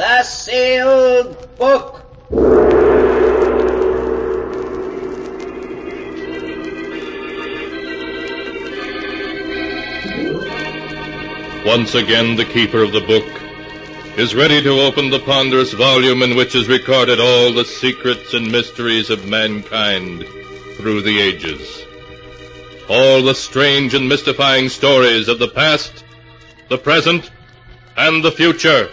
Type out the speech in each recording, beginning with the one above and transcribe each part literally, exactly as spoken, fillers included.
The sealed book. Once again, the keeper of the book is ready to open the ponderous volume in which is recorded all the secrets and mysteries of mankind through the ages. All the strange and mystifying stories of the past, the present, and the future.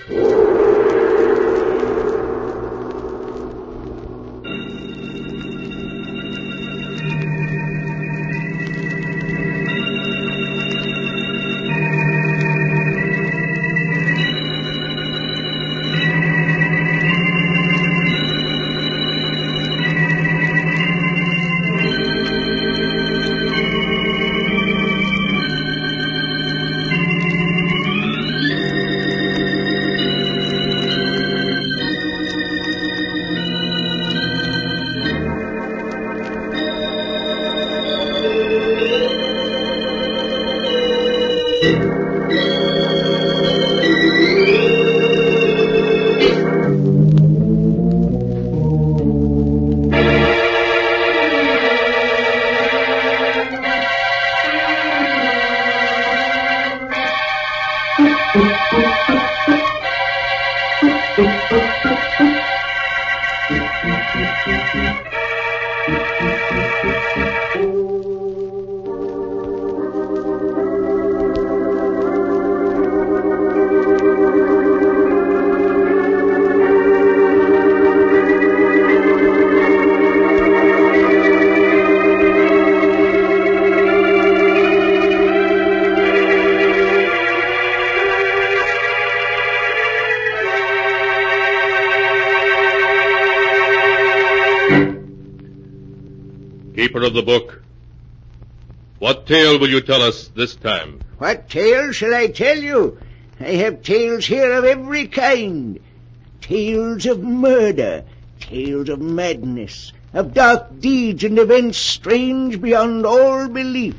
Keeper of the book, what tale will you tell us this time? What tale shall I tell you? I have tales here of every kind. Tales of murder, tales of madness, of dark deeds and events strange beyond all belief.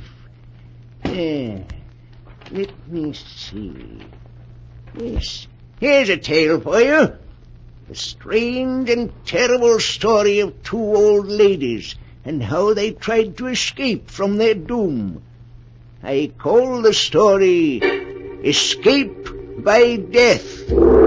Eh, let me see. Yes, here's a tale for you. The strange and terrible story of two old ladies and how they tried to escape from their doom. I call the story Escape by Death.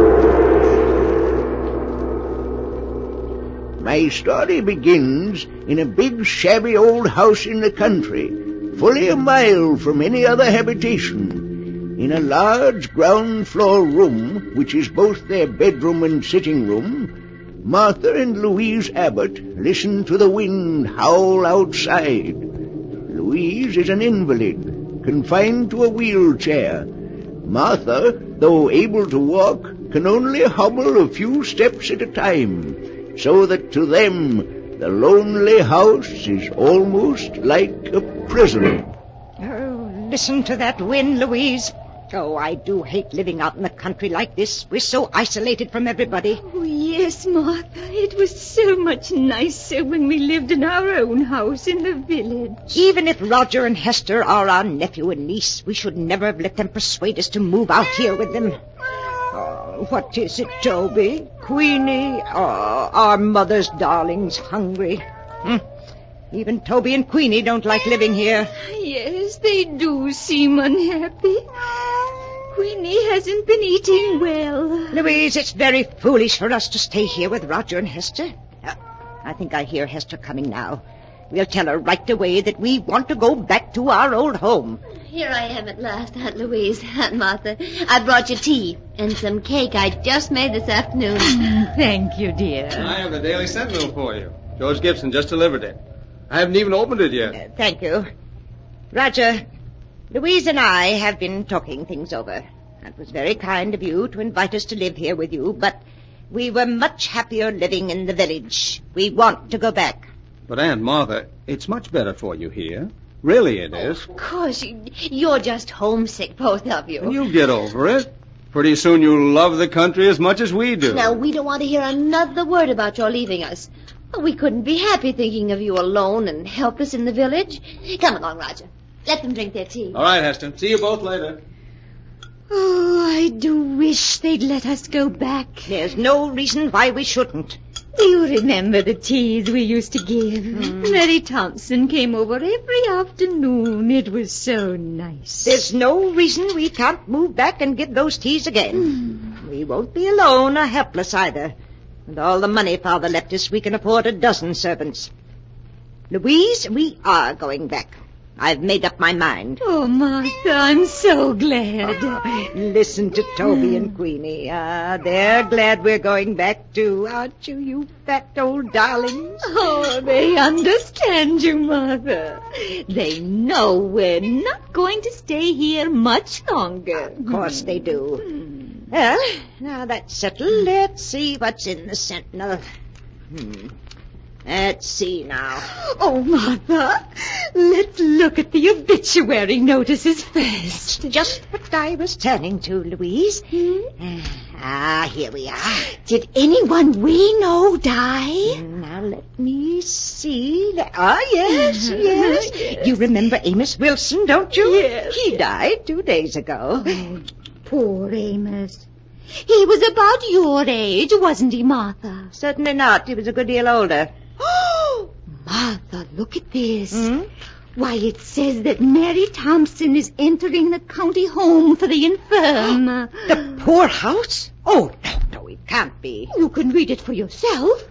My story begins in a big shabby old house in the country, fully a mile from any other habitation. In a large ground floor room, which is both their bedroom and sitting room, Martha and Louise Abbott listen to the wind howl outside. Louise is an invalid, confined to a wheelchair. Martha, though able to walk, can only hobble a few steps at a time, so that to them the lonely house is almost like a prison. Oh, listen to that wind, Louise. Oh, I do hate living out in the country like this. We're so isolated from everybody. Oh, yes, Martha. It was so much nicer when we lived in our own house in the village. Even if Roger and Hester are our nephew and niece, we should never have let them persuade us to move out here with them. Oh, what is it, Toby? Queenie? Oh, our mother's darling's hungry. Hmm. Even Toby and Queenie don't like living here. Yes, they do seem unhappy. Queenie hasn't been eating well. Louise, it's very foolish for us to stay here with Roger and Hester. Uh, I think I hear Hester coming now. We'll tell her right away that we want to go back to our old home. Here I am at last, Aunt Louise, Aunt Martha. I brought you tea and some cake I just made this afternoon. Thank you, dear. I have the Daily Sentinel for you. George Gibson just delivered it. I haven't even opened it yet. Uh, thank you. Roger, Louise and I have been talking things over. It was very kind of you to invite us to live here with you, but we were much happier living in the village. We want to go back. But, Aunt Martha, it's much better for you here. Really it is. Of course. You, you're just homesick, both of you. And you'll get over it. Pretty soon you'll love the country as much as we do. Now, we don't want to hear another word about your leaving us. We couldn't be happy thinking of you alone and helpless in the village. Come along, Roger. Let them drink their tea. All right, Hester. See you both later. Oh, I do wish they'd let us go back. There's no reason why we shouldn't. Do you remember the teas we used to give? Mm. Mary Thompson came over every afternoon. It was so nice. There's no reason we can't move back and give those teas again. Mm. We won't be alone or helpless either. With all the money Father left us, we can afford a dozen servants. Louise, we are going back. I've made up my mind. Oh, Martha, I'm so glad. Oh, listen to Toby and Queenie. Ah, they're glad we're going back too, aren't you, you fat old darlings? Oh, they understand you, Martha. They know we're not going to stay here much longer. Of course they do. Well, now that's settled. Let's see what's in the Sentinel. Hmm. Let's see now. Oh, Martha, let's look at the obituary notices first. That's just what I was turning to, Louise. Hmm? Uh, ah, here we are. Did anyone we know die? Now, let me see. Ah, yes, yes. You remember Amos Wilson, don't you? Yes. He died two days ago. Oh, poor Amos. He was about your age, wasn't he, Martha? Certainly not. He was a good deal older. Oh, Martha, look at this. Hmm? Why, it says that Mary Thompson is entering the county home for the infirm. The poorhouse? Oh, no, no, it can't be. You can read it for yourself.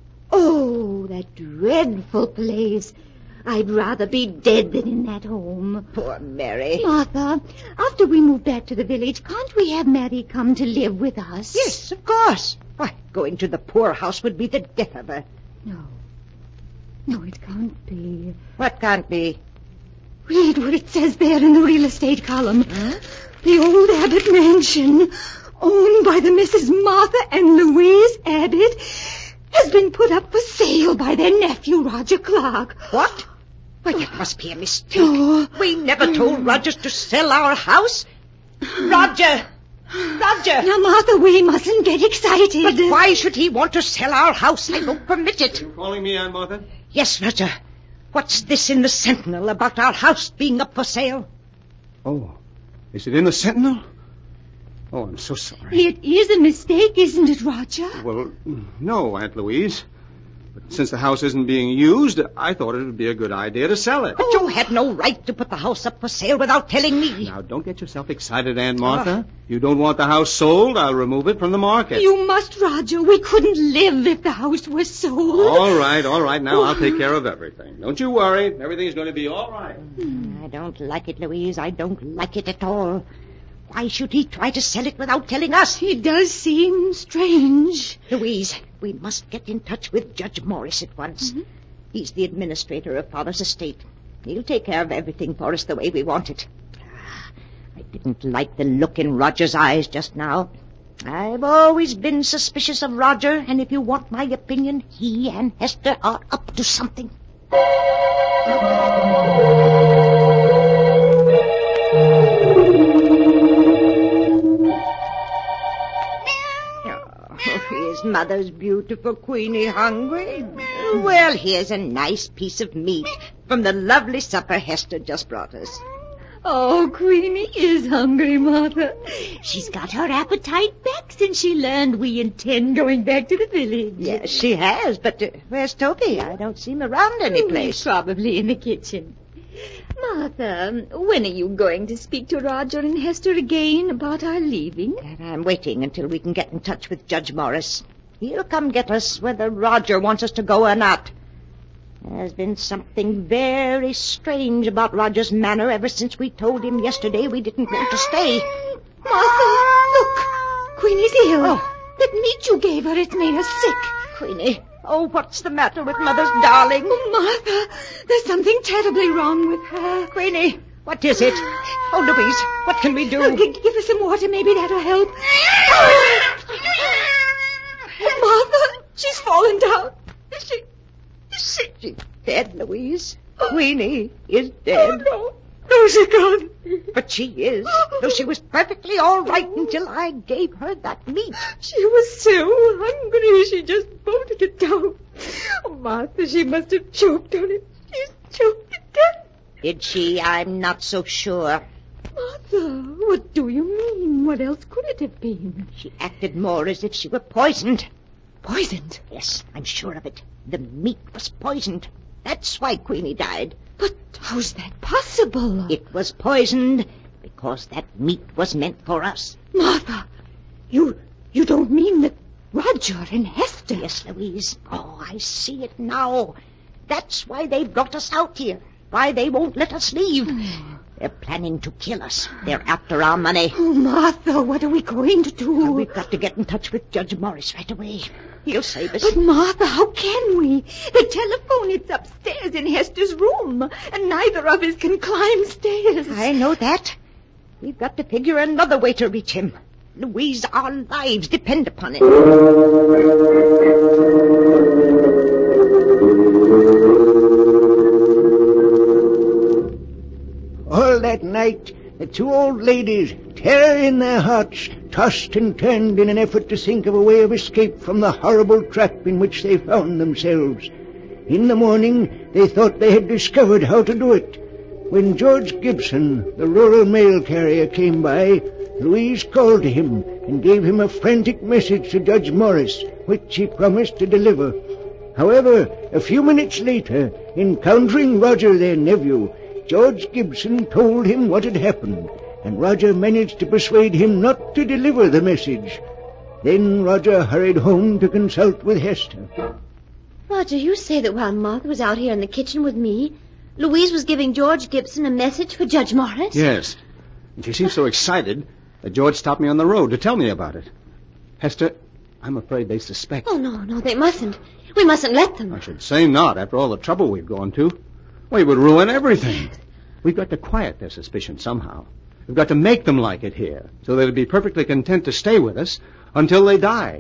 Oh, that dreadful place. I'd rather be dead than in that home. Poor Mary. Martha, after we move back to the village, can't we have Mary come to live with us? Yes, of course. Why, going to the poorhouse would be the death of her. No. No, it can't be. What can't be? Read what it says there in the real estate column. Huh? The old Abbott mansion, owned by the Missus Martha and Louise Abbott, has been put up for sale by their nephew, Roger Clark. What? Well, it must be a mistake. Oh. We never told Rogers to sell our house. Roger! Roger! Now, Martha, we mustn't get excited. But why should he want to sell our house? I don't permit it. You calling me, Aunt Martha? Yes, Roger. What's this in the Sentinel about our house being up for sale? Oh, is it in the Sentinel? Oh, I'm so sorry. It is a mistake, isn't it, Roger? Well, no, Aunt Louise. But since the house isn't being used, I thought it would be a good idea to sell it. But you had no right to put the house up for sale without telling me. Now, don't get yourself excited, Aunt Martha. Uh, you don't want the house sold, I'll remove it from the market. You must, Roger. We couldn't live if the house was sold. All right, all right. Now I'll take care of everything. Don't you worry. Everything's going to be all right. I don't like it, Louise. I don't like it at all. Why should he try to sell it without telling us? It does seem strange. Louise, we must get in touch with Judge Morris at once. Mm-hmm. He's the administrator of Father's estate. He'll take care of everything for us the way we want it. I didn't like the look in Roger's eyes just now. I've always been suspicious of Roger, and if you want my opinion, he and Hester are up to something. Is Mother's beautiful Queenie hungry? Well, here's a nice piece of meat from the lovely supper Hester just brought us. Oh, Queenie is hungry, Martha. She's got her appetite back since she learned we intend going back to the village. Yes, she has, but uh, where's Toby? I don't see him around any place. He's probably in the kitchen. Martha, when are you going to speak to Roger and Hester again about our leaving? And I'm waiting until we can get in touch with Judge Morris. He'll come get us whether Roger wants us to go or not. There's been something very strange about Roger's manner ever since we told him yesterday we didn't want to stay. Martha, look. Queenie's ill. Oh. That meat you gave her, it's made her sick. Queenie, oh, what's the matter with Mother's darling? Oh, Martha, there's something terribly wrong with her. Queenie, what is it? Oh, Louise, what can we do? Uh, g- give her some water, maybe that'll help. Martha, she's fallen down. Is she... Is she... She's dead, Louise. Queenie is dead. Oh, no. No, she can't. But she is, though she was perfectly all right until I gave her that meat. She was so hungry, she just bolted it down. Oh, Martha, she must have choked on it. She's choked to death. Did she? I'm not so sure. Martha, what do you what else could it have been? She acted more as if she were poisoned. Poisoned? Yes, I'm sure of it. The meat was poisoned. That's why Queenie died. But how's that possible? It was poisoned because that meat was meant for us. Martha, you you don't mean that Roger and Hester... Yes, Louise. Oh, I see it now. That's why they brought us out here. Why they won't let us leave. Oh. They're planning to kill us. They're after our money. Oh, Martha, what are we going to do? Well, we've got to get in touch with Judge Morris right away. He'll save us. But, Martha, how can we? The telephone is upstairs in Hester's room, and neither of us can climb stairs. I know that. We've got to figure another way to reach him. Louise, our lives depend upon it. All that night, the two old ladies, terror in their hearts, tossed and turned in an effort to think of a way of escape from the horrible trap in which they found themselves. In the morning, they thought they had discovered how to do it. When George Gibson, the rural mail carrier, came by, Louise called to him and gave him a frantic message to Judge Morris, which he promised to deliver. However, a few minutes later, encountering Roger, their nephew, George Gibson told him what had happened, and Roger managed to persuade him not to deliver the message. Then Roger hurried home to consult with Hester. Roger, you say that while Martha was out here in the kitchen with me, Louise was giving George Gibson a message for Judge Morris? Yes. And she seemed so excited that George stopped me on the road to tell me about it. Hester, I'm afraid they suspect. Oh, no, no, they mustn't. We mustn't let them. I should say not, after all the trouble we've gone to. We would ruin everything. We've got to quiet their suspicion somehow. We've got to make them like it here, so they'll be perfectly content to stay with us until they die.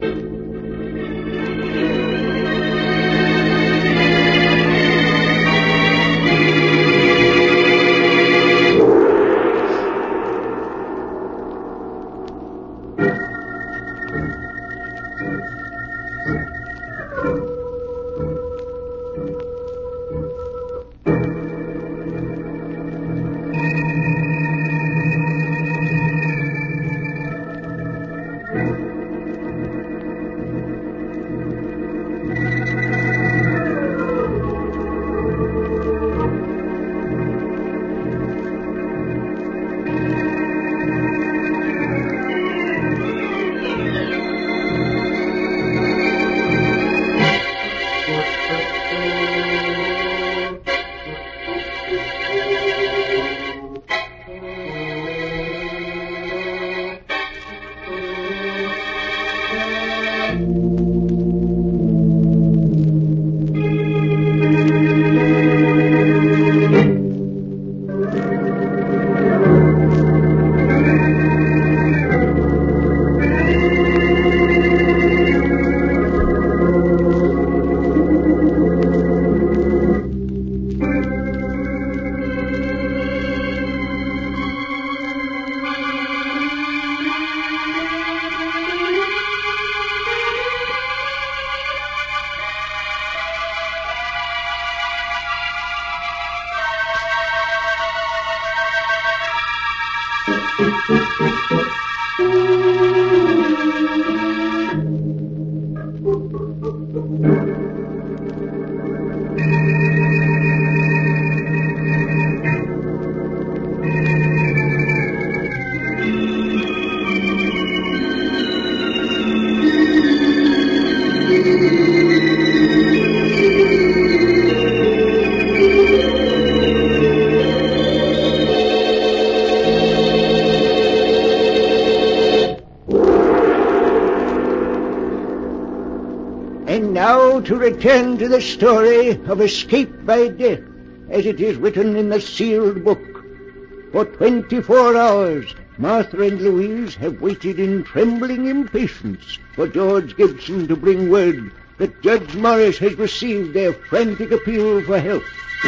And now to return to the story of escape by death, as it is written in the sealed book. For twenty-four hours, Martha and Louise have waited in trembling impatience for George Gibson to bring word that Judge Morris has received their frantic appeal for help.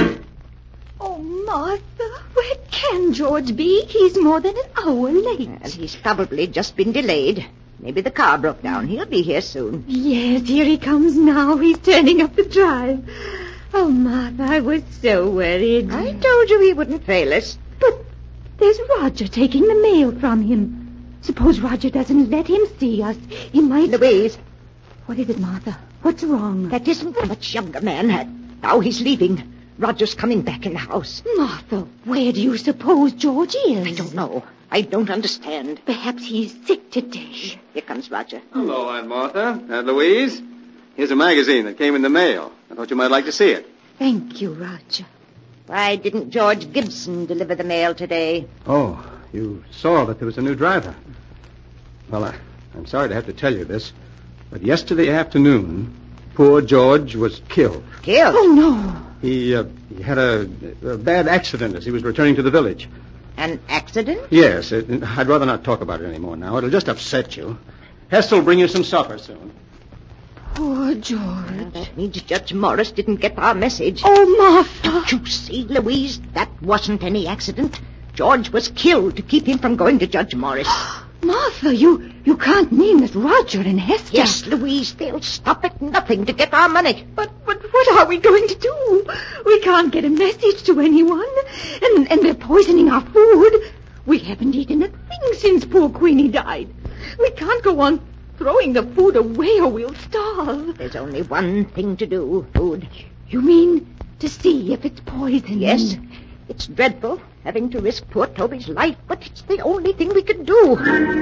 Oh, Martha, where can George be? He's more than an hour late. Well, he's probably just been delayed. Maybe the car broke down. He'll be here soon. Yes, here he comes now. He's turning up the drive. Oh, Martha, I was so worried. I told you he wouldn't fail us. But there's Roger taking the mail from him. Suppose Roger doesn't let him see us. He might... Louise. What is it, Martha? What's wrong? That isn't a much younger man. Now he's leaving. Roger's coming back in the house. Martha, where do you suppose George is? I don't know. I don't understand. Perhaps he's sick today. Shh. Here comes Roger. Hello, Aunt Martha. Aunt Louise. Here's a magazine that came in the mail. I thought you might like to see it. Thank you, Roger. Why didn't George Gibson deliver the mail today? Oh, you saw that there was a new driver. Well, I, I'm sorry to have to tell you this, but yesterday afternoon, poor George was killed. Killed? Oh, no. He, uh, he had a, a bad accident as he was returning to the village. An accident? Yes. It, I'd rather not talk about it anymore now. It'll just upset you. Hester will bring you some supper soon. Poor George. Well, that means Judge Morris didn't get our message. Oh, Martha. Don't you see, Louise? That wasn't any accident. George was killed to keep him from going to Judge Morris. Martha, you, you can't mean that Roger and Hester... Yes, Louise, they'll stop at nothing to get our money. But, but what are we going to do? We can't get a message to anyone. And, and they're poisoning our food. We haven't eaten a thing since poor Queenie died. We can't go on throwing the food away or we'll starve. There's only one thing to do, food. You mean to see if it's poison? Yes. It's dreadful, having to risk poor Toby's life, but it's the only thing we can do.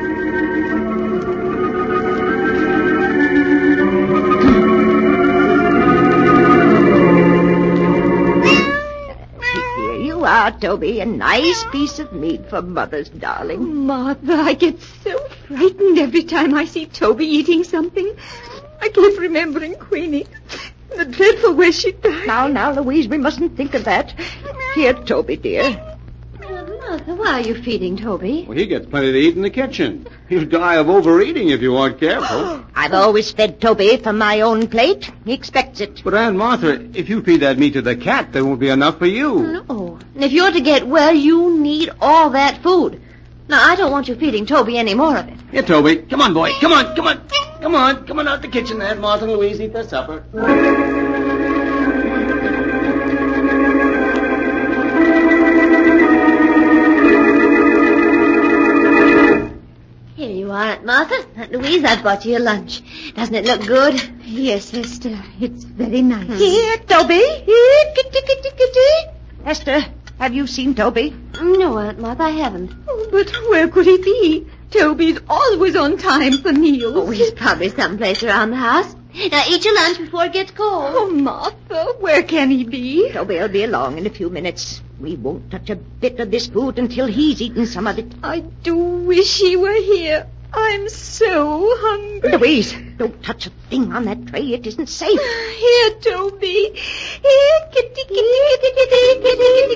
Here you are, Toby, a nice piece of meat for Mother's darling. Martha, I get so frightened every time I see Toby eating something. I keep remembering Queenie, the dreadful way she died. Now, now, Louise, we mustn't think of that. Here, Toby, dear. Uh, Martha, why are you feeding Toby? Well, he gets plenty to eat in the kitchen. He'll die of overeating if you aren't careful. I've always fed Toby from my own plate. He expects it. But, Aunt Martha, if you feed that meat to the cat, there won't be enough for you. No. And if you're to get well, you need all that food. Now, I don't want you feeding Toby any more of it. Here, Toby. Come on, boy. Come on, come on. Come on. Come on out the kitchen, Aunt Martha and Louise. Eat their supper. Here you are, Aunt Martha. Aunt Louise, I've bought you your lunch. Doesn't it look good? Yes, Hester, it's very nice. Here, Toby. Here, kitty, kitty, kitty. Hester, have you seen Toby? No, Aunt Martha, I haven't. Oh, but where could he be? Toby's always on time for meals. Oh, he's probably someplace around the house. Now, eat your lunch before it gets cold. Oh, Martha, where can he be? Toby'll be along in a few minutes. We won't touch a bit of this food until he's eaten some of it. I do wish he were here. I'm so hungry. Louise, don't touch a thing on that tray. It isn't safe. Here, Toby. Here, kitty, kitty, kitty, kitty, kitty,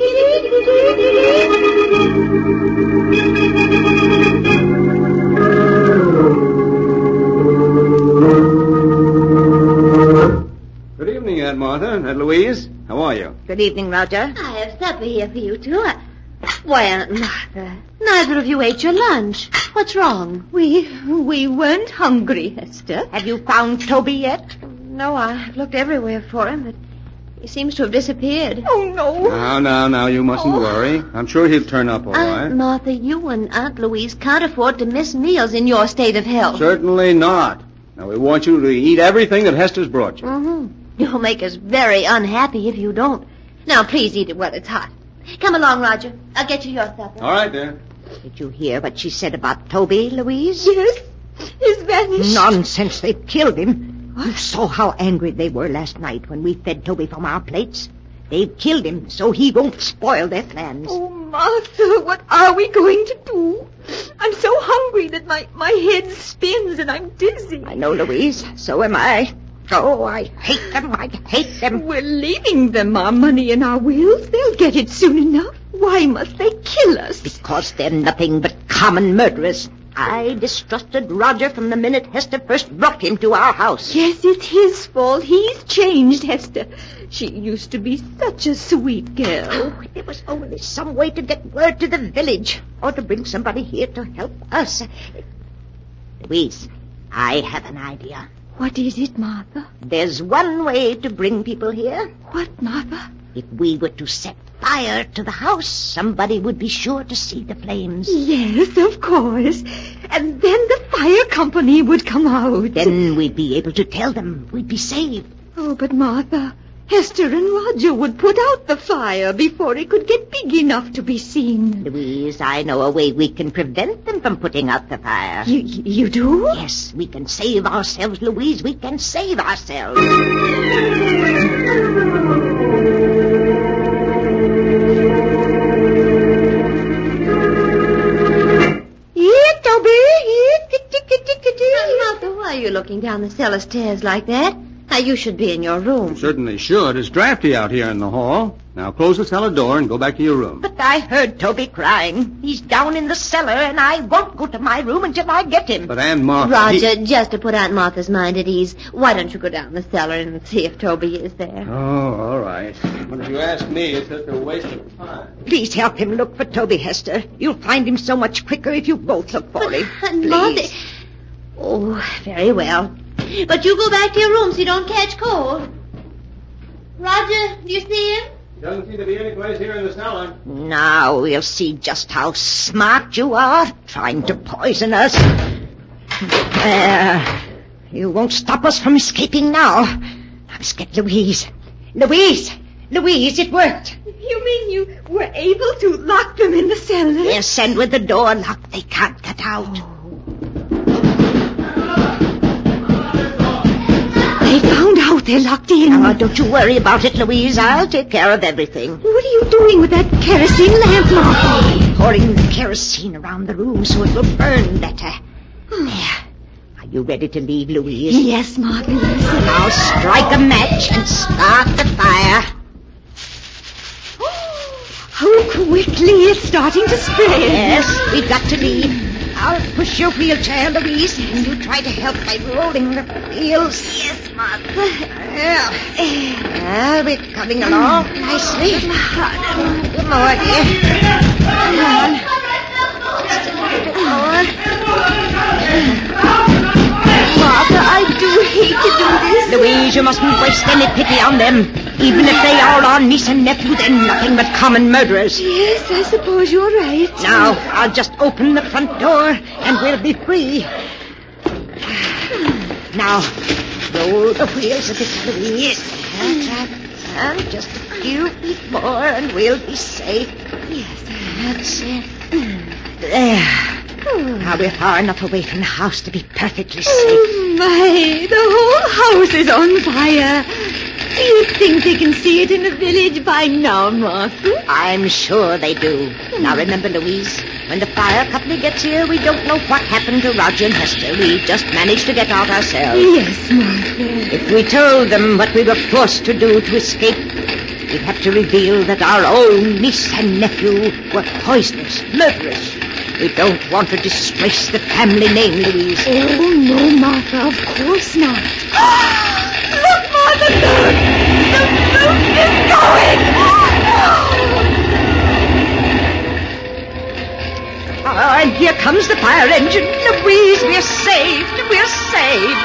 Good evening, Aunt Martha. Aunt Louise, how are you? Good evening, Roger. I have supper here for you, too. I... Why, Aunt Martha, neither of you ate your lunch. What's wrong? We, we weren't hungry, Hester. Have you found Toby yet? No, I've looked everywhere for him, but he seems to have disappeared. Oh, no. Now, now, now, you mustn't worry. I'm sure he'll turn up all right. Aunt Martha, you and Aunt Louise can't afford to miss meals in your state of health. Certainly not. Now, we want you to eat everything that Hester's brought you. Mm-hmm. You'll make us very unhappy if you don't. Now, please eat it while it's hot. Come along, Roger. I'll get you your supper. All right, dear. Did you hear what she said about Toby, Louise? Yes, he's vanished. Nonsense. They've killed him. You saw how angry they were last night when we fed Toby from our plates. They've killed him so he won't spoil their plans. Oh, Martha, what are we going to do? I'm so hungry that my, my head spins and I'm dizzy. I know, Louise. So am I. Oh, I hate them. I hate them. We're leaving them our money and our wills. They'll get it soon enough. Why must they kill us? Because they're nothing but common murderers. I distrusted Roger from the minute Hester first brought him to our house. Yes, it's his fault. He's changed Hester. She used to be such a sweet girl. Oh, if there was only some way to get word to the village, or to bring somebody here to help us. Louise, I have an idea. What is it, Martha? There's one way to bring people here. What, Martha? If we were to set fire to the house, somebody would be sure to see the flames. Yes, of course. And then the fire company would come out. Then we'd be able to tell them we'd be saved. Oh, but Martha, Hester and Roger would put out the fire before it could get big enough to be seen. Louise, I know a way we can prevent them from putting out the fire. You, you do? Yes, we can save ourselves, Louise. We can save ourselves. Here, Toby. Here. Kitty, kitty, kitty. Martha, why are you looking down the cellar stairs like that? Now, you should be in your room. Certainly should. It's drafty out here in the hall. Now close the cellar door and go back to your room. But I heard Toby crying. He's down in the cellar, and I won't go to my room until I get him. But Aunt Martha... Roger, he- just to put Aunt Martha's mind at ease, why don't you go down the cellar and see if Toby is there? Oh, all right. But if you ask me, it's just a waste of time. Please help him look for Toby, Hester. You'll find him so much quicker if you both look for him. Aunt Martha... Please. Oh, very well. But you go back to your room so you don't catch cold. Roger, do you see him? Doesn't seem to be any place here in the cellar. Now we'll see just how smart you are, trying to poison us. There. You won't stop us from escaping now. Let's get Louise. Louise! Louise, it worked. You mean you were able to lock them in the cellar? Yes, and with the door locked, they can't get out. They found out they're locked in. Now, don't you worry about it, Louise. I'll take care of everything. What are you doing with that kerosene lamp, Martha? Pouring the kerosene around the room so it will burn better. There. Are you ready to leave, Louise? Yes, Martha, yes. Now strike a match and start the fire. How quickly it's starting to spread. Yes, we've got to leave. I'll push your wheelchair, Louise, and you try to help by rolling the wheels. Yes, Martha. Well, well, we're coming along nicely. Good more, dear. Come on. Just a little bit more. Martha, I do hate to do this. Louise, you mustn't waste any pity on them. Even if they are our niece and nephew, they're nothing but common murderers. Yes, I suppose you're right. Now, I'll just open the front door, and we'll be free. Now, roll the wheels a bit, Louise. That's right. And just a few feet more, and we'll be safe. Yes, that's it. There. Now we're far enough away from the house to be perfectly safe. Oh, my. The whole house is on fire. Do you think they can see it in the village by now, Martha? I'm sure they do. Now remember, Louise, when the fire company gets here, we don't know what happened to Roger and Hester. We just managed to get out ourselves. Yes, Martha. If we told them what we were forced to do to escape, we'd have to reveal that our own niece and nephew were poisonous, murderers. We don't want to disgrace the family name, Louise. Oh, no, Martha, of course not. Look, Martha, look! The boat is going! Oh, and here comes the fire engine. Louise, we're saved. We're saved.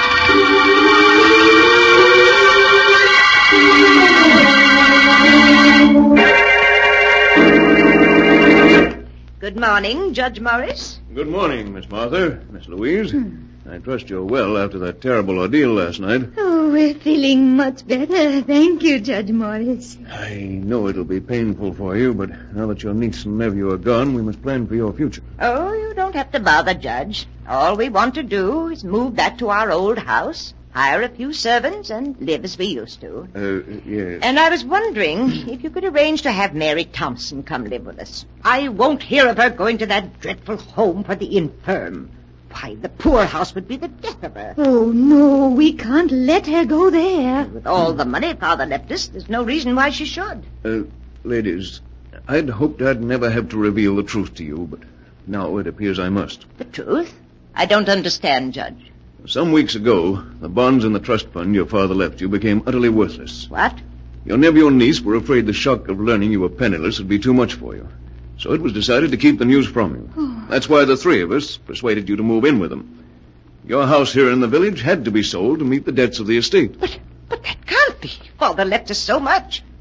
Good morning, Judge Morris. Good morning, Miss Martha, Miss Louise. I trust you're well after that terrible ordeal last night. Oh, we're feeling much better. Thank you, Judge Morris. I know it'll be painful for you, but now that your niece and nephew are gone, we must plan for your future. Oh, you don't have to bother, Judge. All we want to do is move back to our old house, hire a few servants, and live as we used to. Uh, yes. And I was wondering if you could arrange to have Mary Thompson come live with us. I won't hear of her going to that dreadful home for the infirm. Why, the poorhouse would be the death of her. Oh, no, we can't let her go there. With all the money Father left us, there's no reason why she should. Uh, ladies, I'd hoped I'd never have to reveal the truth to you, but now it appears I must. The truth? I don't understand, Judge. Some weeks ago, the bonds in the trust fund your father left you became utterly worthless. What? Your nephew and niece were afraid the shock of learning you were penniless would be too much for you. So it was decided to keep the news from you. Oh. That's why the three of us persuaded you to move in with them. Your house here in the village had to be sold to meet the debts of the estate. But, but that can't be. Father left us so much.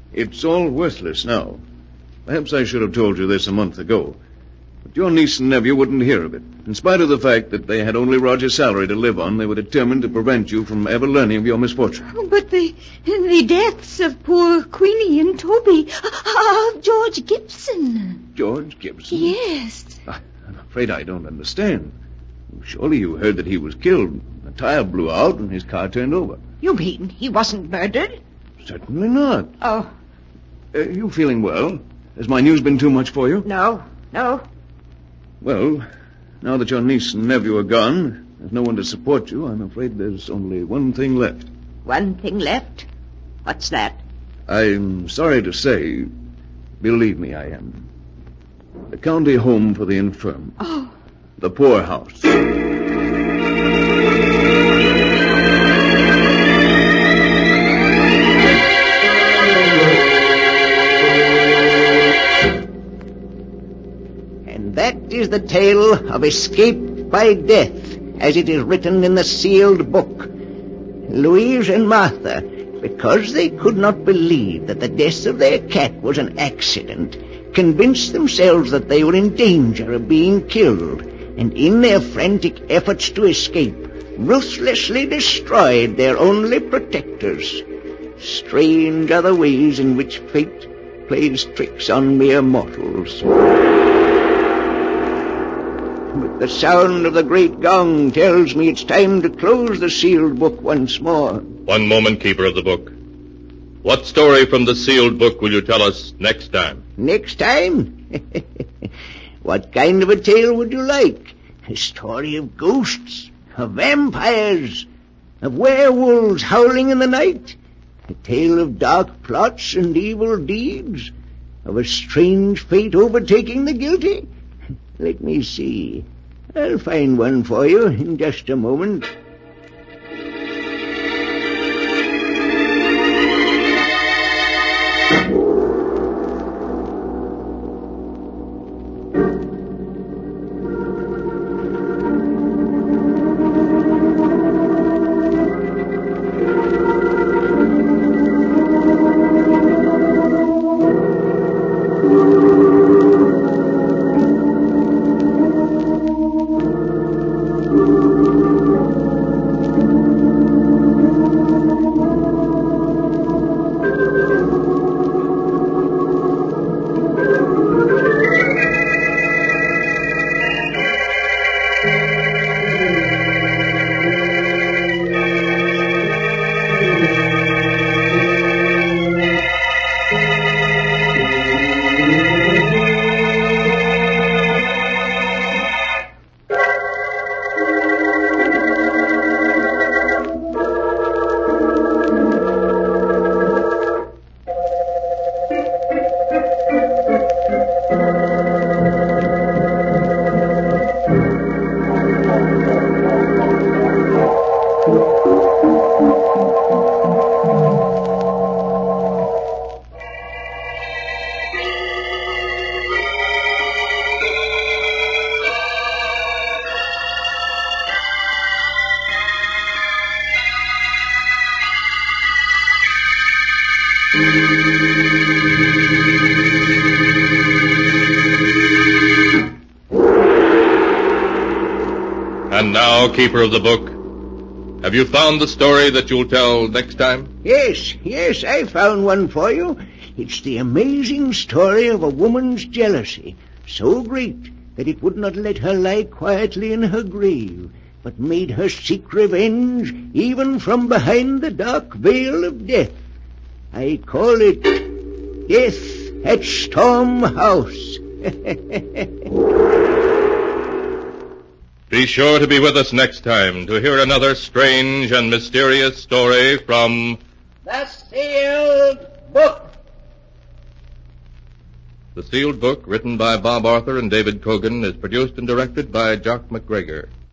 It's all worthless now. Perhaps I should have told you this a month ago. But your niece and nephew wouldn't hear of it. In spite of the fact that they had only Roger's salary to live on, they were determined to prevent you from ever learning of your misfortune. Oh, but the the deaths of poor Queenie and Toby, of George Gibson. George Gibson? Yes. I'm afraid I don't understand. Surely you heard that he was killed. The tire blew out and his car turned over. You mean he wasn't murdered? Certainly not. Oh. Uh, you feeling well? Has my news been too much for you? No, no. Well, now that your niece and nephew are gone, there's no one to support you, I'm afraid there's only one thing left. One thing left? What's that? I'm sorry to say, believe me, I am. The county home for the infirm. Oh. The poorhouse. And that is the tale of escape by death, as it is written in the sealed book. Louise and Martha, because they could not believe that the death of their cat was an accident, convinced themselves that they were in danger of being killed, and in their frantic efforts to escape, ruthlessly destroyed their only protectors. Strange are the ways in which fate plays tricks on mere mortals. But the sound of the great gong tells me it's time to close the sealed book once more. One moment, keeper of the book. What story from the sealed book will you tell us next time? Next time? What kind of a tale would you like? A story of ghosts, of vampires, of werewolves howling in the night? A tale of dark plots and evil deeds? Of a strange fate overtaking the guilty? Let me see. I'll find one for you in just a moment. And now, keeper of the book, have you found the story that you'll tell next time? Yes, yes, I found one for you. It's the amazing story of a woman's jealousy, so great that it would not let her lie quietly in her grave, but made her seek revenge even from behind the dark veil of death. I call it Death at Storm House. Be sure to be with us next time to hear another strange and mysterious story from The Sealed Book. The Sealed Book, written by Bob Arthur and David Cogan, is produced and directed by Jock McGregor.